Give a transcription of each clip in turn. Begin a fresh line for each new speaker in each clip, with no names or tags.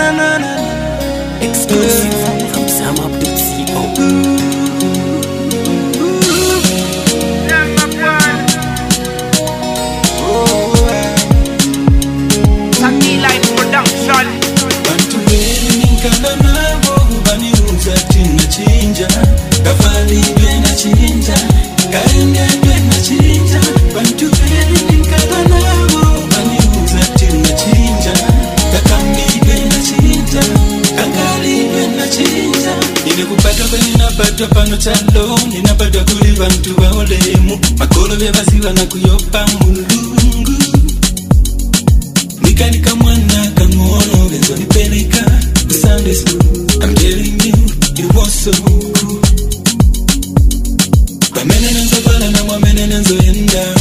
Exclusive from SamUp.co.
Pano chalo ninapata kuli bantu baolemu makolo bebaziwa na kuyopa mulungu nikanika mwana kangono benzo nipeleka Sunday school. I'm telling you it was so cool. Pamene nenzo pala na mwamene nenzo yenda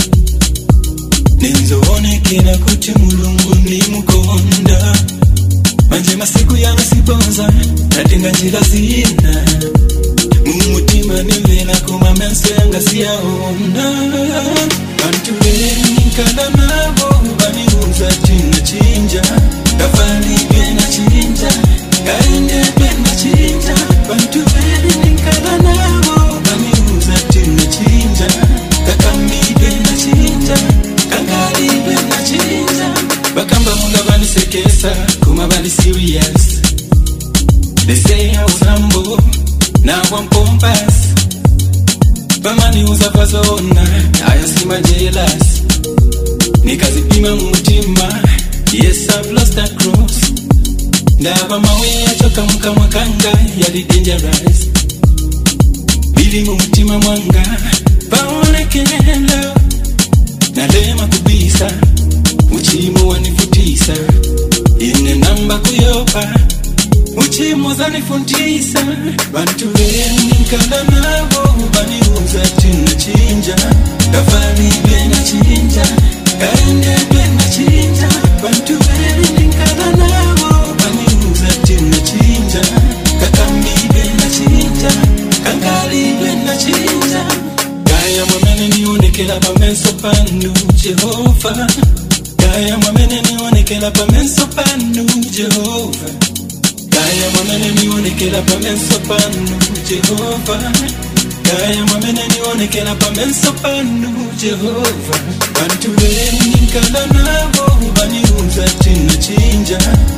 nenzo onekena kuti mulungu ni mukonda manje masiku yana siponza natenga njira zina Mumutima nimela kuma mense yanga siyaona Bantu beni kada nabo baniuza tina chinja Kafani bena chinja Kaende bena chinja Bantu beni kada nabo baniuza tina chinja Kakami bena chinja Kangali bena chinja Bakamba munga bani sekesa kuma bani serious They say I was humble Now I'm pompous Bamani uza pazona Aya sima jealous Nikazipima mutima Yes I've lost that cross Ndaba mawe ya choka muka mwakanga Yali dangerous Bili mutima mwanga Paone kenelo Nalema kubisa Uchimu wanifutisa Ine namba kuyopa Uchimo zanifundisa Bantu beni nkala nabo baniuza tina chinja Kafani bena chinja Kaende bena chinja Bantu beni nkala nabo baniuza tina chinja Kakami bena chinja Kangali bena chinja Gaya mwamene nionekela pamenso panu Jehova Gaya mwamene nionekela pamenso panu Jehova Kaya mwamene nionekela pamenso panu Jehova Kaya mwamene nionekela pamenso panu Jehova Bantu beni nkala nabo baniuza tina chinja